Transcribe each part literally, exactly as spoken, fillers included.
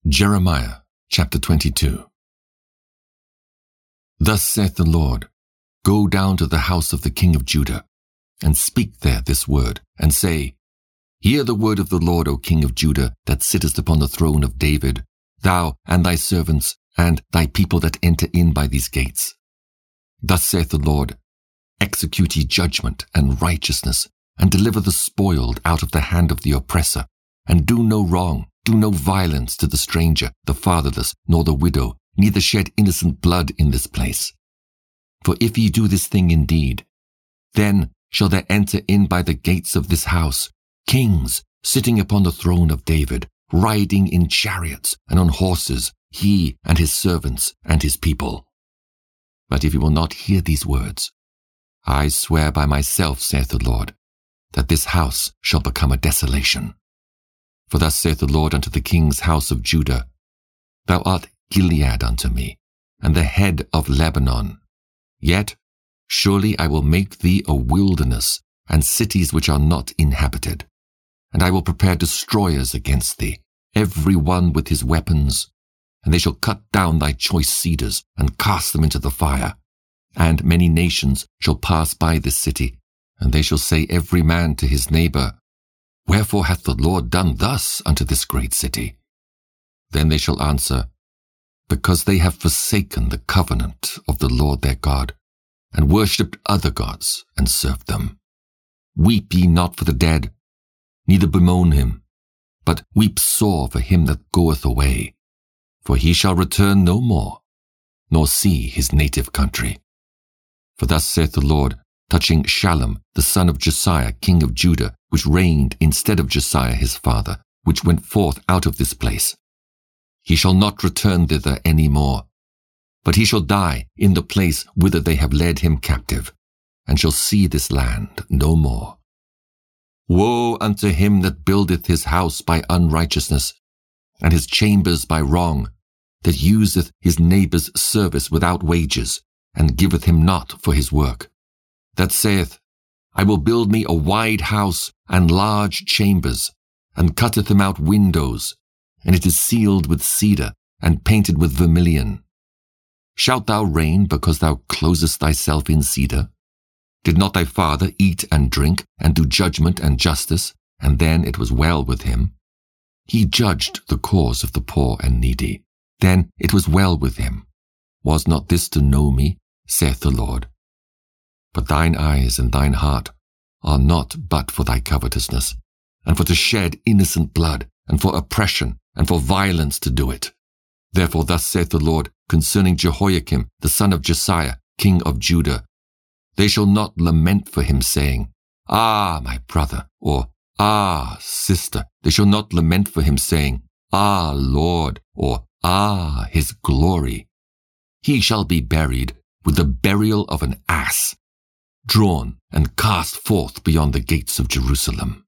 Jeremiah chapter twenty-two. Thus saith the Lord, Go down to the house of the king of Judah, and speak there this word, and say, Hear the word of the Lord, O king of Judah, that sittest upon the throne of David, thou and thy servants, and thy people that enter in by these gates. Thus saith the Lord, Execute ye judgment and righteousness, and deliver the spoiled out of the hand of the oppressor, and do no wrong, do no violence to the stranger, the fatherless, nor the widow, neither shed innocent blood in this place. For if ye do this thing indeed, then shall there enter in by the gates of this house kings sitting upon the throne of David, riding in chariots and on horses, he and his servants and his people. But if you will not hear these words, I swear by myself, saith the Lord, that this house shall become a desolation. For thus saith the Lord unto the king's house of Judah, Thou art Gilead unto me, and the head of Lebanon. Yet surely I will make thee a wilderness, and cities which are not inhabited. And I will prepare destroyers against thee, every one with his weapons. And they shall cut down thy choice cedars, and cast them into the fire. And many nations shall pass by this city, and they shall say every man to his neighbor, Wherefore hath the Lord done thus unto this great city? Then they shall answer, Because they have forsaken the covenant of the Lord their God, and worshipped other gods, and served them. Weep ye not for the dead, neither bemoan him, but weep sore for him that goeth away, for he shall return no more, nor see his native country. For thus saith the Lord, touching Shallum, the son of Josiah, king of Judah, which reigned instead of Josiah his father, which went forth out of this place. He shall not return thither any more, but he shall die in the place whither they have led him captive, and shall see this land no more. Woe unto him that buildeth his house by unrighteousness, and his chambers by wrong, that useth his neighbour's service without wages, and giveth him not for his work. That saith, I will build me a wide house and large chambers, and cutteth him out windows, and it is sealed with cedar, and painted with vermilion. Shalt thou reign because thou closest thyself in cedar? Did not thy father eat and drink, and do judgment and justice, and then it was well with him? He judged the cause of the poor and needy, then it was well with him. Was not this to know me, saith the Lord? But thine eyes and thine heart are not but for thy covetousness, and for to shed innocent blood, and for oppression, and for violence to do it. Therefore thus saith the Lord concerning Jehoiakim, the son of Josiah, king of Judah, They shall not lament for him, saying, Ah, my brother, or Ah, sister. They shall not lament for him, saying, Ah, Lord, or Ah, his glory. He shall be buried with the burial of an ass, drawn and cast forth beyond the gates of Jerusalem.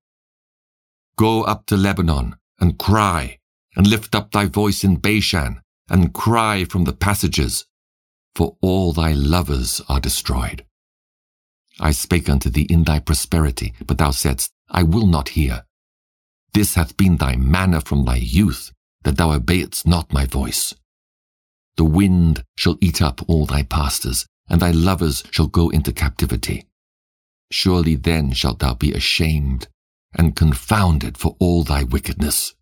Go up to Lebanon, and cry, and lift up thy voice in Bashan, and cry from the passages, for all thy lovers are destroyed. I spake unto thee in thy prosperity, but thou saidst, I will not hear. This hath been thy manner from thy youth, that thou obeyedst not my voice. The wind shall eat up all thy pastors, and thy lovers shall go into captivity. Surely then shalt thou be ashamed, and confounded for all thy wickedness.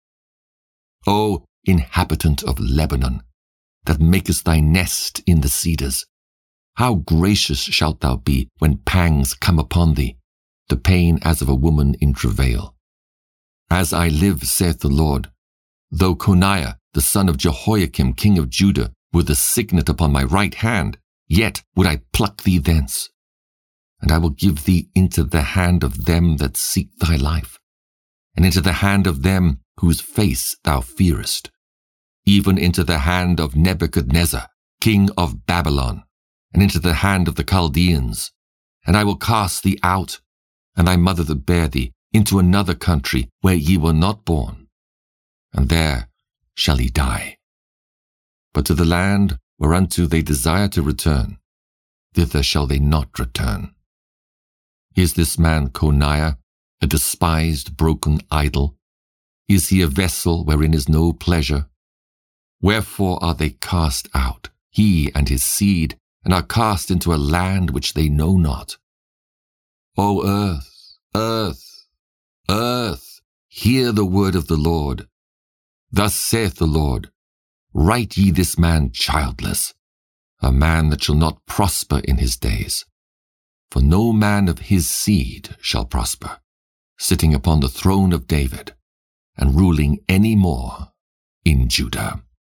O inhabitant of Lebanon, that makest thy nest in the cedars, how gracious shalt thou be when pangs come upon thee, the pain as of a woman in travail. As I live, saith the Lord, though Coniah, the son of Jehoiakim, king of Judah, were the signet upon my right hand, yet would I pluck thee thence. And I will give thee into the hand of them that seek thy life, and into the hand of them whose face thou fearest, even into the hand of Nebuchadnezzar, king of Babylon, and into the hand of the Chaldeans. And I will cast thee out, and thy mother that bare thee, into another country where ye were not born, and there shall he die. But to the land whereunto they desire to return, thither shall they not return. Is this man Coniah a despised broken idol? Is he a vessel wherein is no pleasure, Wherefore are they cast out, he and his seed, and are cast into a land which they know not? O earth, earth, earth, hear the word of the Lord. Thus saith the Lord, write ye this man childless, a man that shall not prosper in his days. For no man of his seed shall prosper, sitting upon the throne of David, and ruling any more in Judah.